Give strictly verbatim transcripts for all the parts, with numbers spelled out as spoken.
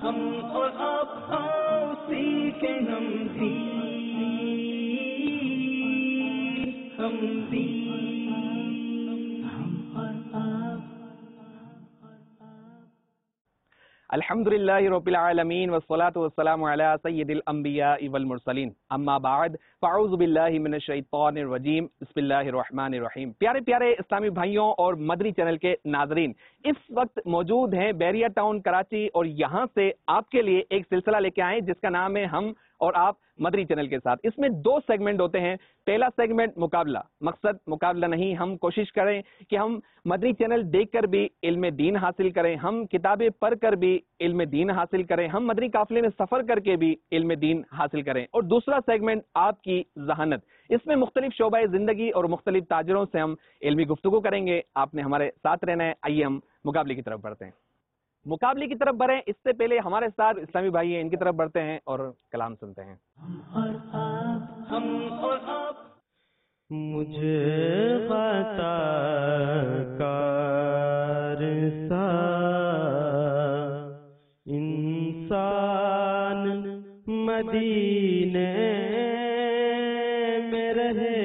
ہم اور آپ آؤ سیکھیں ہم بھی ہم بھی ہم اور آپ. الحمدللہ رب العالمین والصلاة والسلام علی سید الانبیاء والمرسلین اما بعد فاعوذ باللہ من الشیطان الرجیم بسم اللہ الرحمن الرحیم. پیارے پیارے اسلامی بھائیوں اور مدنی چینل کے ناظرین، اس وقت موجود ہیں بیریا ٹاؤن کراچی، اور یہاں سے آپ کے لیے ایک سلسلہ لے کے آئے جس کا نام ہے ہم اور آپ مدنی چینل کے ساتھ. اس میں دو سیگمنٹ ہوتے ہیں. پہلا سیگمنٹ مقابلہ. مقصد مقابلہ نہیں، ہم کوشش کریں کہ ہم مدنی چینل دیکھ کر بھی علم دین حاصل کریں، ہم کتابیں پڑھ کر بھی علم دین حاصل کریں، ہم مدنی قافلے میں سفر کر کے بھی علم دین حاصل کریں. اور دوسرا سیگمنٹ آپ کی ذہانت. اس میں مختلف شعبۂ زندگی اور مختلف تاجروں سے ہم علمی گفتگو کریں گے. آپ نے ہمارے ساتھ رہنا ہے. آئیے ہم مقابلے کی طرف بڑھتے ہیں. مقابلے کی طرف بڑھیں اس سے پہلے ہمارے ساتھ اسلامی بھائی ہیں، ان کی طرف بڑھتے ہیں اور کلام سنتے ہیں. ہم اور آپ. مجھے خطا کار سا انسان مدینے میں رہے،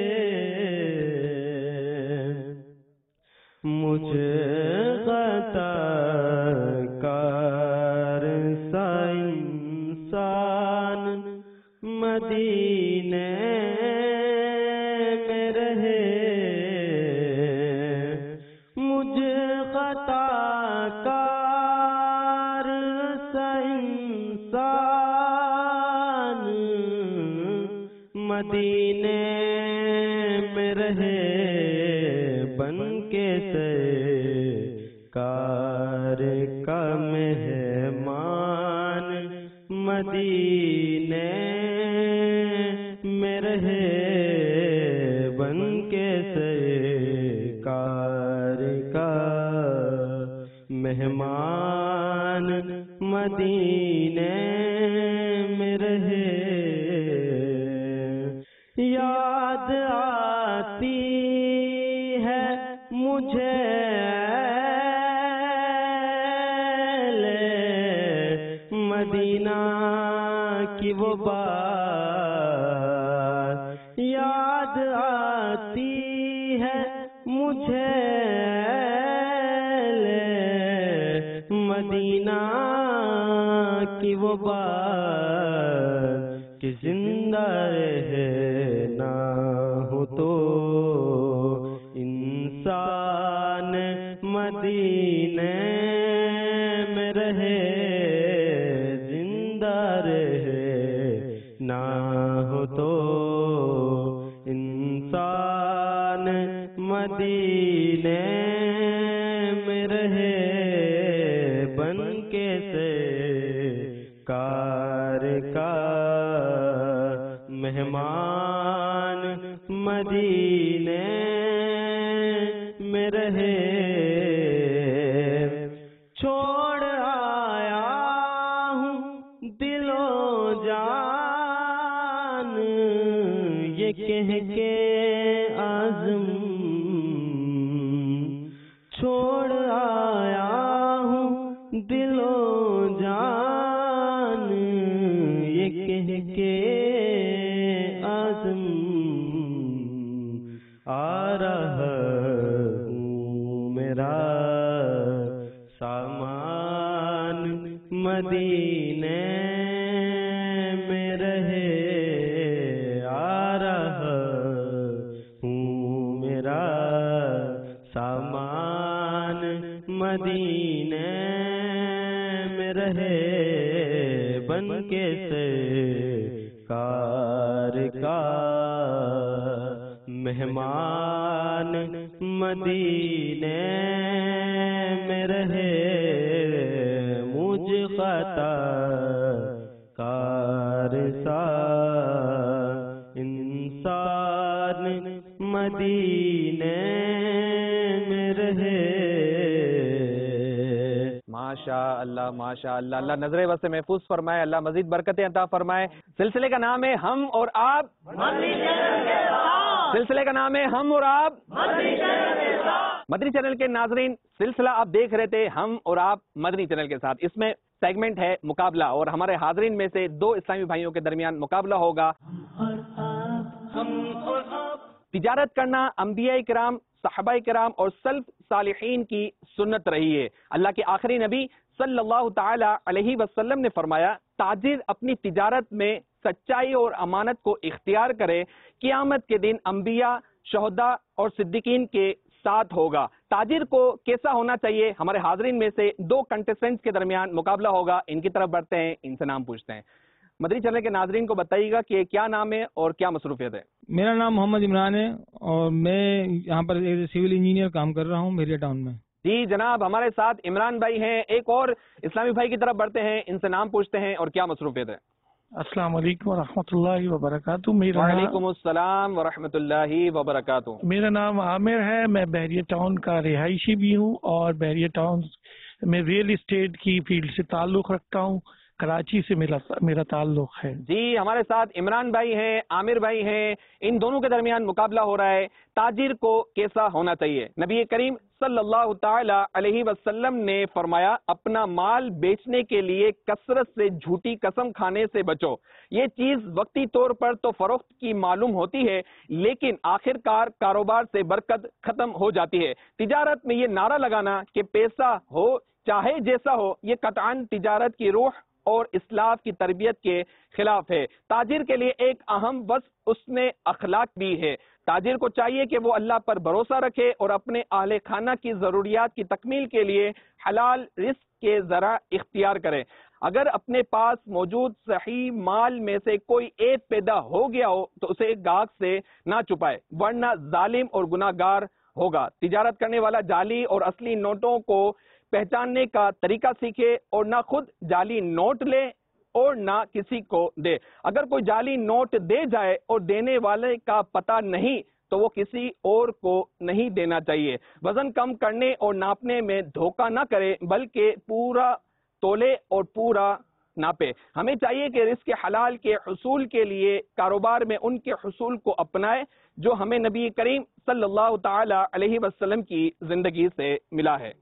مجھے خطا کار سا انسان مدینے میں رہے، مجھے خطا کار سا انسان مدینے میں رہے، بن کے سرکار کا مہمان مدینے میں رہے، بن کے سرکار کا مہمان مدینے میں رہے. یاد آتی ہے مجھے مدینہ کی وہ بات، یاد آتی ہے مجھے مدینہ کی وہ بات کہ زندہ رہنا ہو تو انسان مدینے میں رہے، نہ ہو تو انسان مدینے میں رہے، بن کے سرکار کا مہمان مدینے میں رہے. چھوڑ آیا ہوں دل و جان یہ کہہ کے عزم، چھوڑ آیا ہوں دل و جان یہ کہہ کے عزم، آ رہا ہوں میرا سامان مدینے میں رہے، آ رہا ہوں میرا سامان مدینے میں رہے، بن کے سرکار کا مہمان مدینے میں رہے، مجھ خطا کار سا انسان مدینے میں رہے. ماشاء اللہ ماشاء اللہ. اللہ نظر وسط محفوظ فرمائے، اللہ مزید برکتیں عطا فرمائے. سلسلے کا نام ہے ہم اور آپ. سلسلے کا نام ہے ہم اور آپ. مدنی چینل کے ناظرین، سلسلہ آپ دیکھ رہے تھے ہم اور آپ مدنی چینل کے ساتھ. اس میں سیگمنٹ ہے مقابلہ، اور ہمارے حاضرین میں سے دو اسلامی بھائیوں کے درمیان مقابلہ ہوگا. تجارت کرنا انبیاء کرام، صحابہ کرام اور سلف صالحین کی سنت رہی ہے. اللہ کے آخری نبی صلی اللہ تعالی علیہ وسلم نے فرمایا، تاجر اپنی تجارت میں سچائی اور امانت کو اختیار کرے، قیامت کے دن انبیاء، شہداء اور صدیقین کے ساتھ ہوگا. تاجر کو کیسا ہونا چاہیے؟ ہمارے حاضرین میں سے دو کنٹیسٹنٹس کے درمیان مقابلہ ہوگا. ان کی طرف بڑھتے ہیں، ان سے نام پوچھتے ہیں. مدنی چینل کے ناظرین کو بتائیے گا کہ کیا نام ہے اور کیا مصروفیت ہے. میرا نام محمد عمران ہے اور میں یہاں پر سول انجینئر کام کر رہا ہوں میریا ٹاؤن میں. جی جناب، ہمارے ساتھ عمران بھائی ہیں. ایک اور اسلامی بھائی کی طرف بڑھتے ہیں، ان سے نام پوچھتے ہیں اور کیا مصروفیت ہے. السلام علیکم ورحمۃ اللہ وبرکاتہ. میرا وعلیکم السلام ورحمۃ اللہ وبرکاتہ. میرا نام عامر ہے. میں بحریہ ٹاؤن کا رہائشی بھی ہوں اور بحریہ ٹاؤن میں ریئل اسٹیٹ کی فیلڈ سے تعلق رکھتا ہوں. کراچی سے میرا میرا تعلق ہے. جی ہمارے ساتھ عمران بھائی ہیں، عامر بھائی ہیں. ان دونوں کے درمیان مقابلہ ہو رہا ہے تاجر کو کیسا ہونا چاہیے. نبی کریم صلی اللہ تعالی علیہ وسلم نے فرمایا، اپنا مال بیچنے کے لیے کثرت سے جھوٹی قسم کھانے سے بچو. یہ چیز وقتی طور پر تو فروخت کی معلوم ہوتی ہے، لیکن آخر کار کاروبار سے برکت ختم ہو جاتی ہے. تجارت میں یہ نعرہ لگانا کہ پیسہ ہو چاہے جیسا ہو، یہ قطعاً تجارت کی روح اور اسلاف کی تربیت کے خلاف ہے. تاجر کے لیے ایک اہم وصف اس نے اخلاق بھی ہے. تاجر کو چاہیے کہ وہ اللہ پر بھروسہ رکھے اور اپنے اہل خانہ کی ضروریات کی تکمیل کے لیے حلال رزق کے ذرائع اختیار کرے. اگر اپنے پاس موجود صحیح مال میں سے کوئی ایپ پیدا ہو گیا ہو تو اسے گاہک سے نہ چھپائے، ورنہ ظالم اور گناہ گار ہوگا. تجارت کرنے والا جعلی اور اصلی نوٹوں کو پہچاننے کا طریقہ سیکھے اور نہ خود جعلی نوٹ لے اور نہ کسی کو دے. اگر کوئی جعلی نوٹ دے جائے اور دینے والے کا پتہ نہیں تو وہ کسی اور کو نہیں دینا چاہیے. وزن کم کرنے اور ناپنے میں دھوکہ نہ کرے، بلکہ پورا تولے اور پورا ناپے. ہمیں چاہیے کہ رزق حلال کے حصول کے لیے کاروبار میں ان کے حصول کو اپنائے جو ہمیں نبی کریم صلی اللہ تعالی علیہ وسلم کی زندگی سے ملا ہے.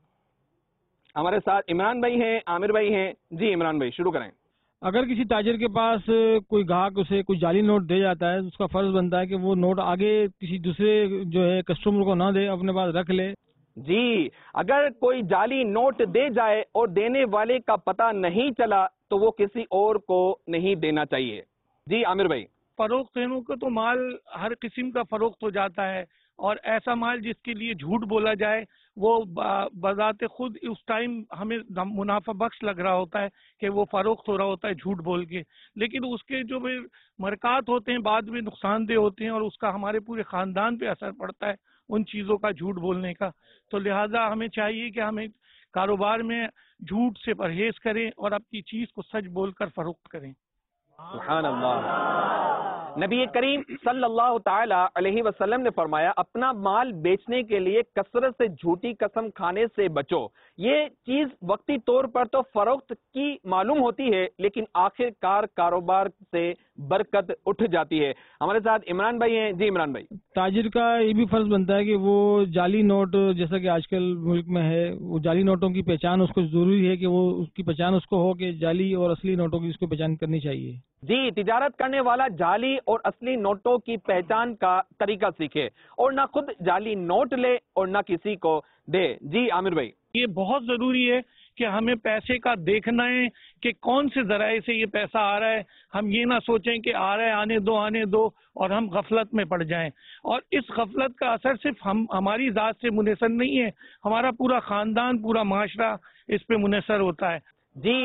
ہمارے ساتھ عمران بھائی ہیں، عامر بھائی ہیں. جی عمران بھائی شروع کریں. اگر کسی تاجر کے پاس کوئی گاہک اسے کوئی جعلی نوٹ دے جاتا ہے، اس کا فرض بنتا ہے کہ وہ نوٹ آگے کسی دوسرے جو ہے کسٹمر کو نہ دے، اپنے پاس رکھ لے. جی اگر کوئی جعلی نوٹ دے جائے اور دینے والے کا پتہ نہیں چلا تو وہ کسی اور کو نہیں دینا چاہیے. جی عامر بھائی. فروخت دینے کو تو مال ہر قسم کا فروخت ہو جاتا ہے، اور ایسا مال جس کے لیے جھوٹ بولا جائے وہ بذات خود اس ٹائم ہمیں منافع بخش لگ رہا ہوتا ہے کہ وہ فروخت ہو رہا ہوتا ہے جھوٹ بول کے، لیکن اس کے جو مرکات ہوتے ہیں بعد میں نقصان دہ ہوتے ہیں اور اس کا ہمارے پورے خاندان پہ اثر پڑتا ہے ان چیزوں کا جھوٹ بولنے کا. تو لہٰذا ہمیں چاہیے کہ ہمیں کاروبار میں جھوٹ سے پرہیز کریں اور اپنی چیز کو سچ بول کر فروخت کریں. سبحان اللہ. نبی کریم صلی اللہ تعالی علیہ وسلم نے فرمایا، اپنا مال بیچنے کے لیے کثرت سے جھوٹی قسم کھانے سے بچو. یہ چیز وقتی طور پر تو فروخت کی معلوم ہوتی ہے، لیکن آخر کار کاروبار سے برکت اٹھ جاتی ہے. ہمارے ساتھ عمران بھائی ہیں. جی عمران بھائی. تاجر کا یہ بھی فرض بنتا ہے کہ وہ جعلی نوٹ جیسا کہ آج کل ملک میں ہے، وہ جعلی نوٹوں کی پہچان اس کو ضروری ہے کہ وہ اس کی پہچان اس کو ہو کہ جعلی اور اصلی نوٹوں کی اس کو پہچان کرنی چاہیے. جی تجارت کرنے والا جعلی اور اصلی نوٹوں کی پہچان کا طریقہ سیکھے اور نہ خود جعلی نوٹ لے اور نہ کسی کو دے. جی عامر بھائی. یہ بہت ضروری ہے کہ ہمیں پیسے کا دیکھنا ہے کہ کون سے ذرائع سے یہ پیسہ آ رہا ہے. ہم یہ نہ سوچیں کہ آ رہا ہے آنے دو آنے دو اور ہم غفلت میں پڑ جائیں، اور اس غفلت کا اثر صرف ہم ہماری ذات سے منحصر نہیں ہے، ہمارا پورا خاندان پورا معاشرہ اس پہ منحصر ہوتا ہے. جی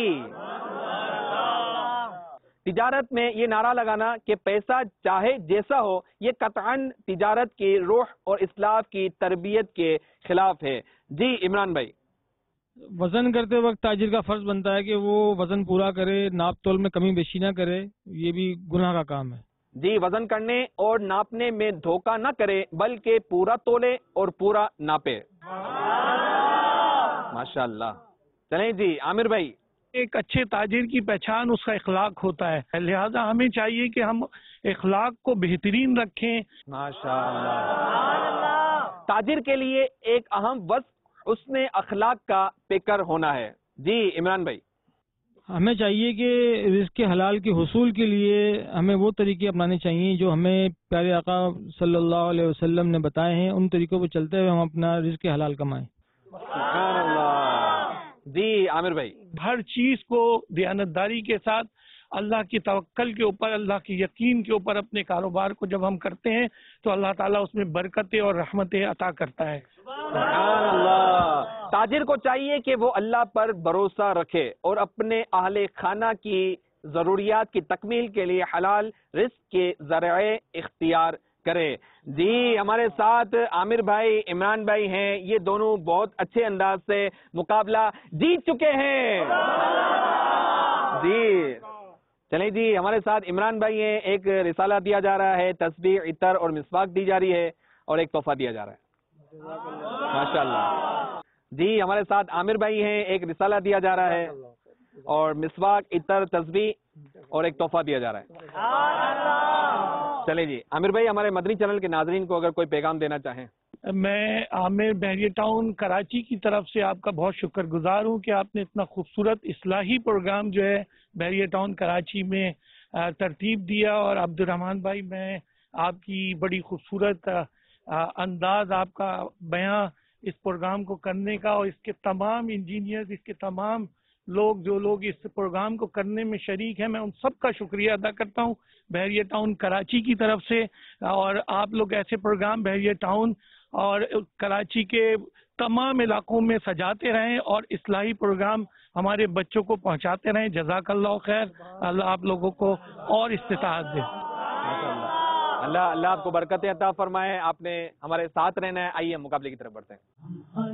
تجارت میں یہ نعرہ لگانا کہ پیسہ چاہے جیسا ہو، یہ قطعاً تجارت کی روح اور اسلاف کی تربیت کے خلاف ہے. جی عمران بھائی. وزن کرتے وقت تاجر کا فرض بنتا ہے کہ وہ وزن پورا کرے، ناپ تول میں کمی بیشی نہ کرے، یہ بھی گناہ کا کام ہے. جی وزن کرنے اور ناپنے میں دھوکہ نہ کرے، بلکہ پورا تولے اور پورا ناپے. ماشاء اللہ. چلیں جی عامر بھائی. ایک اچھے تاجر کی پہچان اس کا اخلاق ہوتا ہے، لہذا ہمیں چاہیے کہ ہم اخلاق کو بہترین رکھیں. ماشاء اللہ. تاجر کے لیے ایک اہم وصف حسن اخلاق کا پیکر ہونا ہے. جی عمران بھائی. ہمیں چاہیے کہ رزق حلال کے حصول کے لیے ہمیں وہ طریقے اپنانے چاہیے جو ہمیں پیارے آقا صلی اللہ علیہ وسلم نے بتائے ہیں. ان طریقوں پہ چلتے ہوئے ہم اپنا رزق حلال کمائیں. سبحان اللہ. جی عامر بھائی. ہر چیز کو دیانتداری کے ساتھ اللہ کی توکل کے اوپر، اللہ کی یقین کے اوپر اپنے کاروبار کو جب ہم کرتے ہیں تو اللہ تعالیٰ اس میں برکتیں اور رحمتیں عطا کرتا ہے. سبحان اللہ. تاجر کو چاہیے کہ وہ اللہ پر بھروسہ رکھے اور اپنے اہل خانہ کی ضروریات کی تکمیل کے لیے حلال رزق کے ذرائع اختیار کرے. جی ہمارے ساتھ عامر بھائی، عمران بھائی ہیں. یہ دونوں بہت اچھے انداز سے مقابلہ جیت چکے ہیں. جی چلیں جی ہمارے ساتھ عمران بھائی ہیں. ایک رسالہ دیا جا رہا ہے، تسبیح، عطر اور مسواک دی جا رہی ہے، اور ایک تحفہ دیا جا رہا ہے. ماشاء اللہ. جی ہمارے ساتھ عامر بھائی ہیں. ایک رسالہ دیا جا رہا ہے اور مسواک، عطر، تسبیح اور ایک تحفہ دیا جا رہا ہے. چلیں جی عامر بھائی، ہمارے مدنی چینل کے ناظرین کو اگر کوئی پیغام دینا چاہیں. میں عامر بحریہ ٹاؤن کراچی کی طرف سے آپ کا بہت شکر گزار ہوں کہ آپ نے اتنا خوبصورت اصلاحی پروگرام جو ہے بحریہ ٹاؤن کراچی میں ترتیب دیا. اور عبد الرحمان بھائی، میں آپ کی بڑی خوبصورت انداز، آپ کا بیان اس پروگرام کو کرنے کا، اور اس کے تمام انجینئرز، اس کے تمام لوگ جو لوگ اس پروگرام کو کرنے میں شریک ہیں، میں ان سب کا شکریہ ادا کرتا ہوں بحریہ ٹاؤن کراچی کی طرف سے. اور آپ لوگ ایسے پروگرام بحریہ ٹاؤن اور کراچی کے تمام علاقوں میں سجاتے رہیں اور اصلاحی پروگرام ہمارے بچوں کو پہنچاتے رہیں. جزاک اللہ خیر. اللہ آپ لوگوں کو اور استطاعت دے. اللہ اللہ آپ کو برکتیں عطا فرمائے. آپ نے ہمارے ساتھ رہنا ہے. آئیے ہم مقابلے کی طرف بڑھتے ہیں.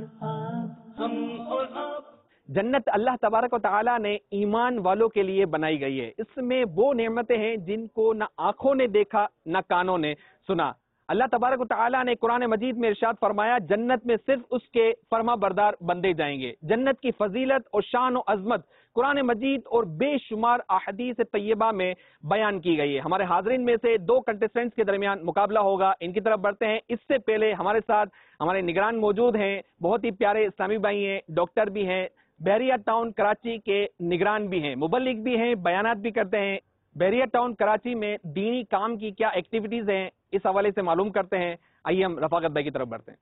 جنت اللہ تبارک و تعالیٰ نے ایمان والوں کے لیے بنائی گئی ہے. اس میں وہ نعمتیں ہیں جن کو نہ آنکھوں نے دیکھا نہ کانوں نے سنا. اللہ تبارک و تعالیٰ نے قرآن مجید میں ارشاد فرمایا جنت میں صرف اس کے فرما بردار بندے جائیں گے. جنت کی فضیلت اور شان و عظمت قرآن مجید اور بے شمار احادیث طیبہ میں بیان کی گئی ہے. ہمارے حاضرین میں سے دو کنٹیسٹنٹس کے درمیان مقابلہ ہوگا. ان کی طرف بڑھتے ہیں. اس سے پہلے ہمارے ساتھ ہمارے نگران موجود ہیں. بہت ہی پیارے اسلامی بھائی ہیں، ڈاکٹر بھی ہیں، بحریہ ٹاؤن کراچی کے نگران بھی ہیں، مبلغ بھی ہیں، بیانات بھی کرتے ہیں. بحریہ ٹاؤن کراچی میں دینی کام کی کیا ایکٹیویٹیز ہیں، اس حوالے سے معلوم کرتے ہیں. آئیے ہم رفاقت بھائی کی طرف بڑھتے ہیں.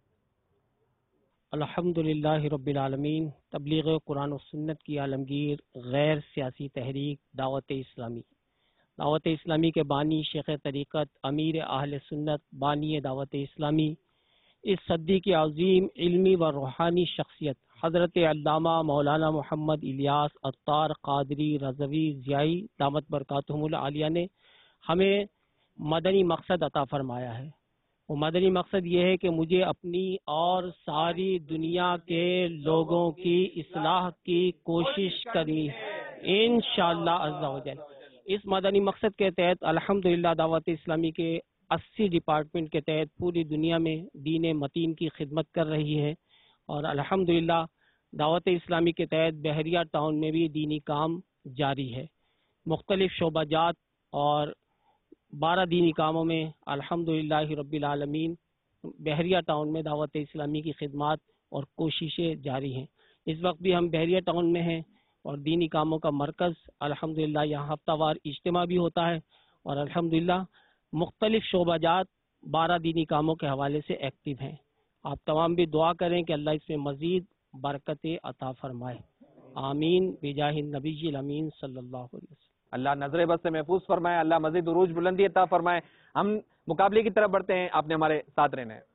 الحمدللہ رب العالمین. تبلیغ قرآن و سنت کی عالمگیر غیر سیاسی تحریک دعوت اسلامی. دعوت اسلامی کے بانی، شیخ طریقت، امیر اہل سنت، بانی دعوت اسلامی، اس صدی کی عظیم علمی و روحانی شخصیت حضرت علامہ مولانا محمد الیاس عطار قادری رضوی ضیائی دامت برکاتہم العالیہ نے ہمیں مدنی مقصد عطا فرمایا ہے. وہ مدنی مقصد یہ ہے کہ مجھے اپنی اور ساری دنیا کے لوگوں کی اصلاح کی کوشش کرنی انشاءاللہ عز و جل. اس مدنی مقصد کے تحت الحمدللہ دعوت اسلامی کے اسی ڈپارٹمنٹ کے تحت پوری دنیا میں دین متین کی خدمت کر رہی ہے. اور الحمدللہ دعوت اسلامی کے تحت بحریہ ٹاؤن میں بھی دینی کام جاری ہے. مختلف شعبہ جات اور بارہ دینی کاموں میں الحمدللہ رب العالمین بحریہ ٹاؤن میں دعوت اسلامی کی خدمات اور کوششیں جاری ہیں. اس وقت بھی ہم بحریہ ٹاؤن میں ہیں اور دینی کاموں کا مرکز الحمدللہ یہاں ہفتہ وار اجتماع بھی ہوتا ہے. اور الحمدللہ مختلف شعبہ جات بارہ دینی کاموں کے حوالے سے ایکٹیو ہیں. آپ تمام بھی دعا کریں کہ اللہ اس میں مزید برکتیں عطا فرمائے. آمین بجاہ النبی الامین صلی اللہ علیہ وسلم. اللہ نظر بس سے محفوظ فرمائے. اللہ مزید عروج بلندی عطا فرمائے. ہم مقابلے کی طرف بڑھتے ہیں. آپ نے ہمارے ساتھ رہنا ہے.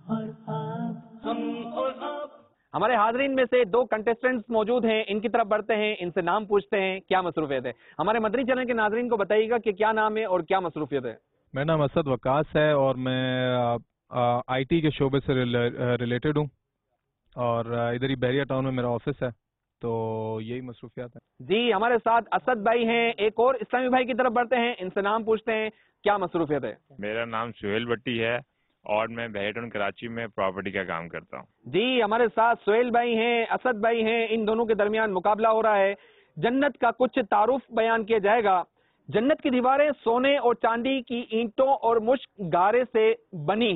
ہمارے حاضرین میں سے دو کنٹیسٹنٹس موجود ہیں. ان کی طرف بڑھتے ہیں. ان سے نام پوچھتے ہیں، کیا مصروفیت ہے. ہمارے مدنی چینل کے ناظرین کو بتائیے گا کہ کیا نام ہے اور کیا مصروفیت ہے. میرا نام اسد وقاص ہے اور میں آئی ٹی کے شعبے سے ریلیٹڈ ہوں اور ادھر ہی بحریہ ٹاؤن میں میرا آفس ہے. تو یہی مصروفیات ہیں. جی ہمارے ساتھ اسد بھائی ہیں. ایک اور اسلامی بھائی کی طرف بڑھتے ہیں. ان سے نام پوچھتے ہیں، کیا مصروفیت ہے. میرا نام سہیل بٹی ہے اور میں بحریہ ٹاؤن کراچی میں پراپرٹی کا کام کرتا ہوں. جی ہمارے ساتھ سہیل بھائی ہیں، اسد بھائی ہیں. ان دونوں کے درمیان مقابلہ ہو رہا ہے. جنت کا کچھ تعارف بیان کیا جائے گا. جنت کی دیواریں سونے اور چاندی کی اینٹوں اور مشک گارے سے بنی ہیں.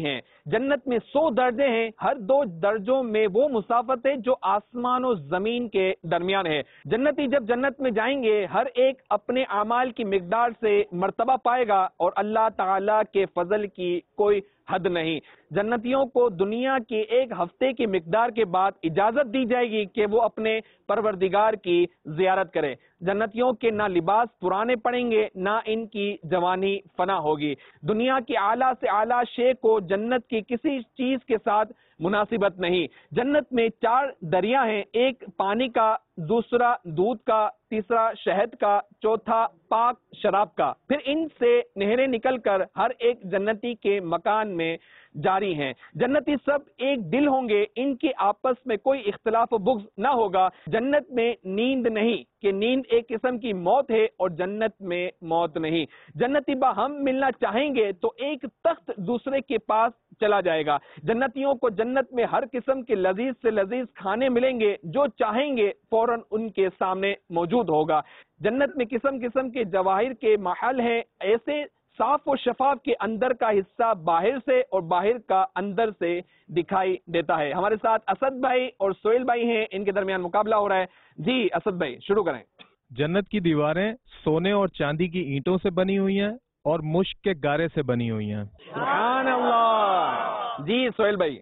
جنت میں سو درجے ہیں، ہر دو درجوں میں وہ مسافت ہے جو آسمان و زمین کے درمیان ہے۔ جنتی جب جنت میں جائیں گے ہر ایک اپنے اعمال کی مقدار سے مرتبہ پائے گا اور اللہ تعالی کے فضل کی کوئی حد نہیں۔ جنتیوں کو دنیا کے ایک ہفتے کی مقدار کے بعد اجازت دی جائے گی کہ وہ اپنے پروردگار کی زیارت کرے۔ جنتیوں کے نہ لباس پرانے پڑیں گے نہ ان کی جوانی فنا ہوگی۔ دنیا کی اعلیٰ سے اعلیٰ شے کو جنت کی کسی چیز کے ساتھ مناسبت نہیں۔ جنت میں چار دریا ہیں، ایک پانی کا، دوسرا دودھ کا، تیسرا شہد کا، چوتھا پاک شراب کا۔ پھر ان سے نہریں نکل کر ہر ایک جنتی کے مکان میں جاری ہیں۔ جنتی سب ایک دل ہوں گے، ان کے آپس میں کوئی اختلاف و بغض نہ ہوگا۔ جنت میں نیند نہیں کہ نیند ایک قسم کی موت ہے اور جنت میں موت نہیں۔ جنتی باہم ملنا چاہیں گے تو ایک تخت دوسرے کے پاس چلا جائے گا۔ جنتیوں کو جنت میں ہر قسم کے لذیذ سے لذیذ کھانے ملیں گے، جو چاہیں گے فوراً ان کے سامنے موجود ہوگا۔ جنت میں قسم قسم کے جواہر کے محل ہیں، ایسے صاف و شفاف کے اندر کا حصہ باہر سے اور باہر کا اندر سے دکھائی دیتا ہے۔ ہمارے ساتھ اسد بھائی اور سہیل بھائی ہیں، ان کے درمیان مقابلہ ہو رہا ہے۔ جی اسد بھائی شروع کریں۔ جنت کی دیواریں سونے اور چاندی کی اینٹوں سے بنی ہوئی ہیں اور مشک کے گارے سے بنی ہوئی ہیں۔ سبحان اللہ۔ جی سہیل بھائی۔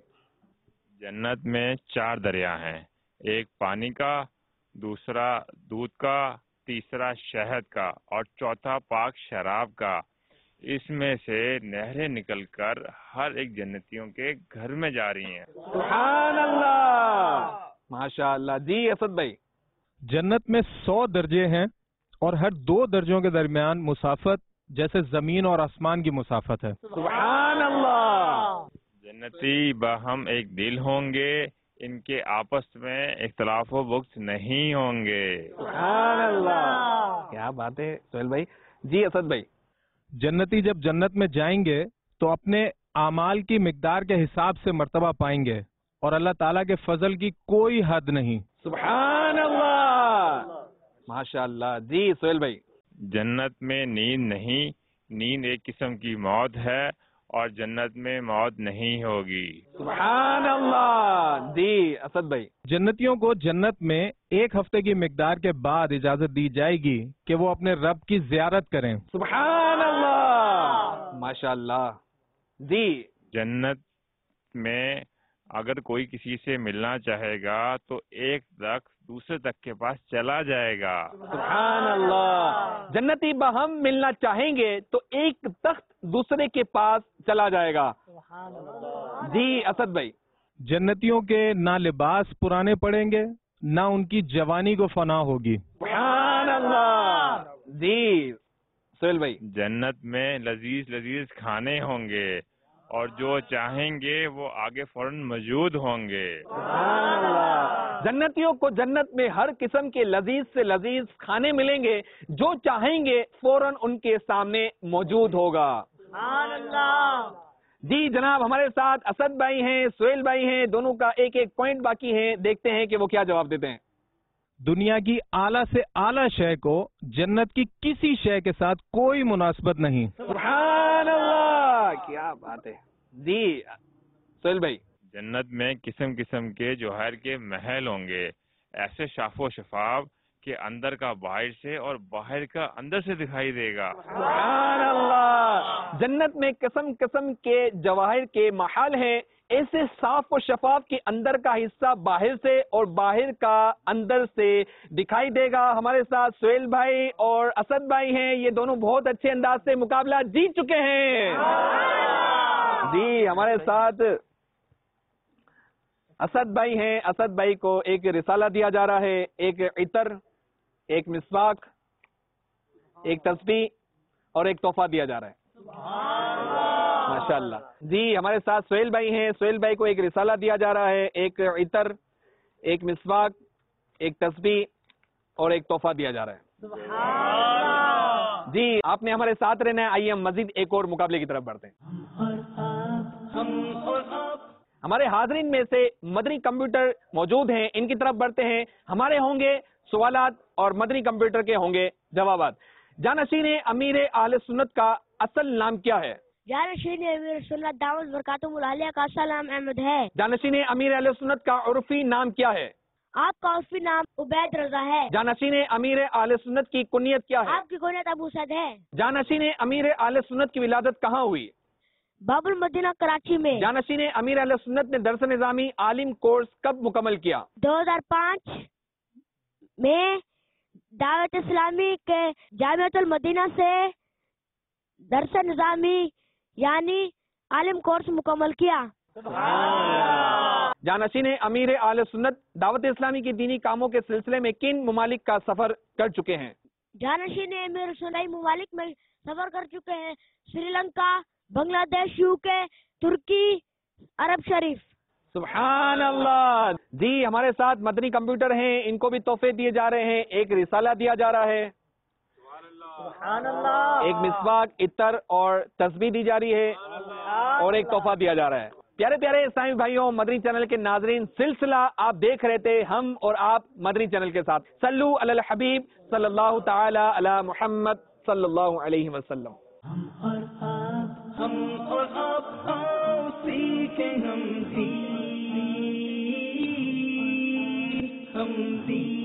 جنت میں چار دریا ہیں، ایک پانی کا، دوسرا دودھ کا، تیسرا شہد کا اور چوتھا پاک شراب کا۔ اس میں سے نہریں نکل کر ہر ایک جنتیوں کے گھر میں جا رہی ہیں۔ سبحان اللہ، ماشاء اللہ۔ جی اسد بھائی۔ جنت میں سو درجے ہیں اور ہر دو درجوں کے درمیان مسافت جیسے زمین اور آسمان کی مسافت ہے۔ سبحان اللہ۔ جنتی باہم ایک دل ہوں گے، ان کے آپس میں اختلاف و بغض نہیں ہوں گے۔ سبحان اللہ، کیا بات ہے سہیل بھائی۔ جی اسد بھائی۔ جنتی جب جنت میں جائیں گے تو اپنے اعمال کی مقدار کے حساب سے مرتبہ پائیں گے اور اللہ تعالیٰ کے فضل کی کوئی حد نہیں۔ سبحان اللہ، ماشاء اللہ۔ جی سہیل بھائی۔ جنت میں نیند نہیں، نیند ایک قسم کی موت ہے اور جنت میں موت نہیں ہوگی۔ سبحان اللہ۔ جی اسد بھائی۔ جنتیوں کو جنت میں ایک ہفتے کی مقدار کے بعد اجازت دی جائے گی کہ وہ اپنے رب کی زیارت کریں۔ سبحان اللہ، ماشاء اللہ۔ جی جنت میں اگر کوئی کسی سے ملنا چاہے گا تو ایک تک دوسرے تک کے پاس چلا جائے گا۔ سبحان اللہ۔ جنتی باہم ملنا چاہیں گے تو ایک تخت دوسرے کے پاس چلا جائے گا۔ جی اسد بھائی۔ جنتیوں کے نہ لباس پرانے پڑیں گے نہ ان کی جوانی کو فنا ہوگی۔ سبحان اللہ۔ جی سہیل بھائی۔ جنت میں لذیذ لذیذ کھانے ہوں گے اور جو چاہیں گے وہ آگے فوراً موجود ہوں گے۔ سبحان اللہ۔ جنتیوں کو جنت میں ہر قسم کے لذیذ سے لذیذ کھانے ملیں گے، جو چاہیں گے فوراً ان کے سامنے موجود ہوگا۔ سبحان اللہ۔ جی جناب، ہمارے ساتھ اسد بھائی ہیں، سہیل بھائی ہیں، دونوں کا ایک ایک پوائنٹ باقی ہے، دیکھتے ہیں کہ وہ کیا جواب دیتے ہیں۔ دنیا کی اعلیٰ سے اعلیٰ شے کو جنت کی کسی شے کے ساتھ کوئی مناسبت نہیں۔ سبحان اللہ، کیا بات ہے۔ جی سہیل بھائی۔ جنت میں قسم قسم کے جوہر کے محل ہوں گے، ایسے شاف و شفاف کہ اندر کا باہر سے اور باہر کا اندر سے دکھائی دے گا۔ سبحان اللہ۔ جنت میں قسم قسم کے جواہر کے محل ہیں، ایسے صاف و شفاف کے اندر کا حصہ باہر سے اور باہر کا اندر سے دکھائی دے گا۔ ہمارے ساتھ سہیل بھائی اور اسد بھائی ہیں، یہ دونوں بہت اچھے انداز سے مقابلہ جیت چکے ہیں۔ جی ہمارے ساتھ اسد بھائی ہیں، اسد بھائی کو ایک رسالہ دیا جا رہا ہے، ایک عطر، ایک مسواک، ایک تسبیح اور ایک تحفہ دیا جا رہا ہے۔ ماشاءاللہ۔ جی ہمارے ساتھ سہیل بھائی ہیں، سہیل بھائی کو ایک رسالہ دیا جا رہا ہے، ایک عطر، ایک مسواک، ایک تسبیح اور ایک تحفہ دیا جا رہا ہے۔ جی آپ نے ہمارے ساتھ رہنا ہے، آئیے ہم مزید ایک اور مقابلے کی طرف بڑھتے ہیں۔ ہمارے حاضرین میں سے مدنی کمپیوٹر موجود ہیں، ان کی طرف بڑھتے ہیں۔ ہمارے ہوں گے سوالات اور مدنی کمپیوٹر کے ہوں گے جوابات۔ جانشین امیر اہل سنت کا اصل نام کیا ہے؟ جانشین امیر سنت دعوت برکاتہم العالیہ کا سلام احمد ہے. جانشین امیر اہل سنت کا عرفی نام کیا ہے؟ آپ کا عرفی نام عبید رضا ہے. جانشین امیر اہل سنت کی کنیت کیا ہے؟ آپ کی کنیت ابو سعد ہے. جانشین امیر اہل سنت کی ولادت کہاں ہوئی؟ باب المدینہ کراچی میں. جانشین امیر اہل سنت نے درس نظامی عالم کورس کب مکمل کیا؟ دو ہزار پانچ میں دعوت اسلامی کے جامعۃ المدینہ سے درس نظامی یعنی عالم کورس مکمل کیا. جانشین امیر اہل سنت دعوت اسلامی کی دینی کاموں کے سلسلے میں کن ممالک کا سفر کر چکے ہیں؟ جانشین امیر سنائی ممالک میں سفر کر چکے ہیں. سری لنکا، بنگلہ دیش، یو کے، ترکی، عرب شریف. سبحان اللہ. جی ہمارے ساتھ مدنی کمپیوٹر ہیں، ان کو بھی تحفے دیے جا رہے ہیں. ایک رسالہ دیا جا رہا ہے، سبحان اللہ. ایک مسواک، عطر اور تسبیح دی جا رہی ہے اور ایک تحفہ دیا جا رہا ہے. پیارے پیارے اسلامی بھائیوں، مدنی چینل کے ناظرین، سلسلہ آپ دیکھ رہے تھے ہم اور آپ مدنی چینل کے ساتھ. صلو علی الحبیب صلی اللہ تعالی علی محمد صلی اللہ علیہ وسلم. ہم اور آپ آؤ سیکھیں ہم بھی ہم بھی